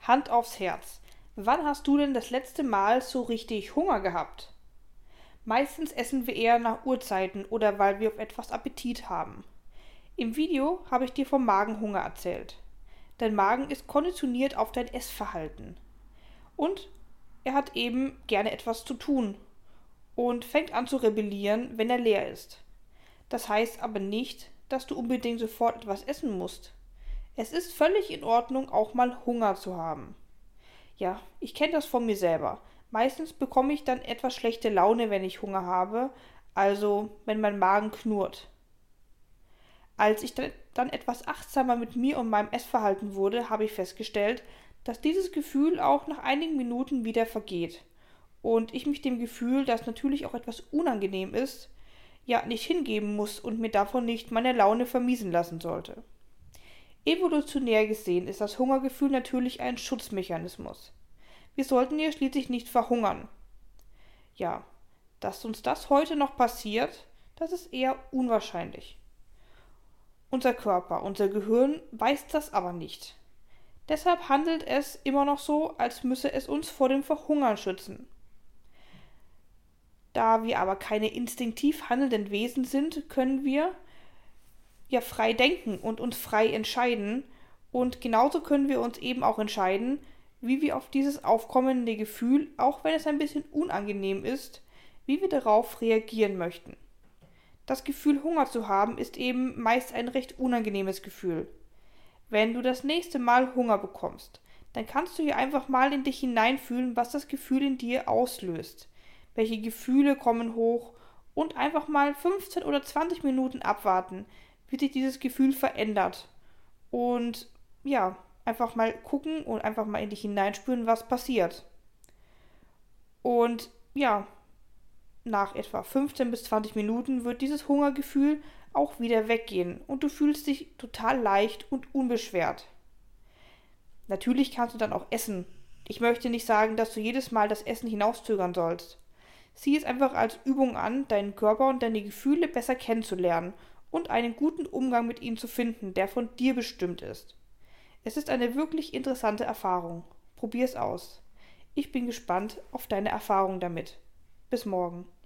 Hand aufs Herz. Wann hast du denn das letzte Mal so richtig Hunger gehabt? Meistens essen wir eher nach Uhrzeiten oder weil wir auf etwas Appetit haben. Im Video habe ich dir vom Magenhunger erzählt. Dein Magen ist konditioniert auf dein Essverhalten. Und er hat eben gerne etwas zu tun und fängt an zu rebellieren, wenn er leer ist. Das heißt aber nicht, dass du unbedingt sofort etwas essen musst. Es ist völlig in Ordnung, auch mal Hunger zu haben. Ja, ich kenne das von mir selber. Meistens bekomme ich dann etwas schlechte Laune, wenn ich Hunger habe, also wenn mein Magen knurrt. Als ich dann etwas achtsamer mit mir und meinem Essverhalten wurde, habe ich festgestellt, dass dieses Gefühl auch nach einigen Minuten wieder vergeht. Und ich mich dem Gefühl, das natürlich auch etwas unangenehm ist, ja nicht hingeben muss und mir davon nicht meine Laune vermiesen lassen sollte. Evolutionär gesehen ist das Hungergefühl natürlich ein Schutzmechanismus. Wir sollten ja schließlich nicht verhungern. Ja, dass uns das heute noch passiert, das ist eher unwahrscheinlich. Unser Körper, unser Gehirn weiß das aber nicht. Deshalb handelt es immer noch so, als müsse es uns vor dem Verhungern schützen. Da wir aber keine instinktiv handelnden Wesen sind, können wir ja frei denken und uns frei entscheiden. Und genauso können wir uns eben auch entscheiden, wie wir auf dieses aufkommende Gefühl, auch wenn es ein bisschen unangenehm ist, wie wir darauf reagieren möchten. Das Gefühl, Hunger zu haben, ist eben meist ein recht unangenehmes Gefühl. Wenn du das nächste Mal Hunger bekommst, dann kannst du hier einfach mal in dich hineinfühlen, was das Gefühl in dir auslöst. Welche Gefühle kommen hoch und einfach mal 15 oder 20 Minuten abwarten, wie sich dieses Gefühl verändert. Und ja, einfach mal gucken und einfach mal in dich hineinspüren, was passiert. Und ja, nach etwa 15 bis 20 Minuten wird dieses Hungergefühl auch wieder weggehen und du fühlst dich total leicht und unbeschwert. Natürlich kannst du dann auch essen. Ich möchte nicht sagen, dass du jedes Mal das Essen hinauszögern sollst. Sieh es einfach als Übung an, deinen Körper und deine Gefühle besser kennenzulernen und einen guten Umgang mit ihnen zu finden, der von dir bestimmt ist. Es ist eine wirklich interessante Erfahrung. Probier es aus. Ich bin gespannt auf deine Erfahrung damit. Bis morgen.